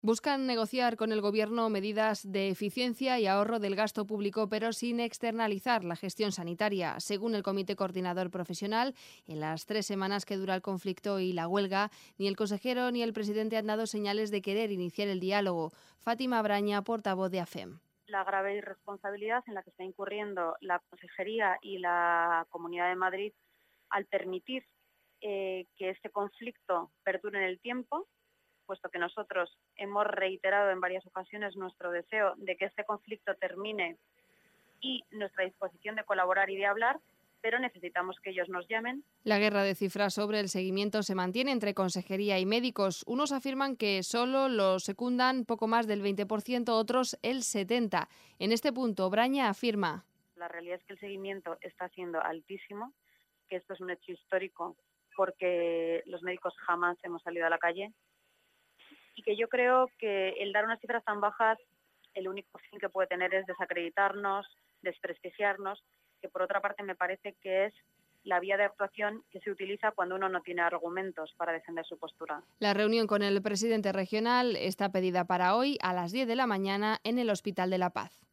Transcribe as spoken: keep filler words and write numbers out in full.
Buscan negociar con el Gobierno medidas de eficiencia y ahorro del gasto público, pero sin externalizar la gestión sanitaria. Según el Comité Coordinador Profesional, en las tres semanas que dura el conflicto y la huelga, ni el consejero ni el presidente han dado señales de querer iniciar el diálogo. Fátima Braña, portavoz de A F E M. La grave irresponsabilidad en la que está incurriendo la Consejería y la Comunidad de Madrid al permitir eh, que este conflicto perdure en el tiempo, puesto que nosotros hemos reiterado en varias ocasiones nuestro deseo de que este conflicto termine y nuestra disposición de colaborar y de hablar, pero necesitamos que ellos nos llamen. La guerra de cifras sobre el seguimiento se mantiene entre consejería y médicos. Unos afirman que solo lo secundan poco más del veinte por ciento, otros el setenta por ciento. En este punto, Braña afirma: la realidad es que el seguimiento está siendo altísimo, que esto es un hecho histórico porque los médicos jamás hemos salido a la calle, y que yo creo que el dar unas cifras tan bajas, el único fin que puede tener es desacreditarnos, desprestigiarnos, que por otra parte me parece que es la vía de actuación que se utiliza cuando uno no tiene argumentos para defender su postura. La reunión con el presidente regional está pedida para hoy a las diez de la mañana en el Hospital de la Paz.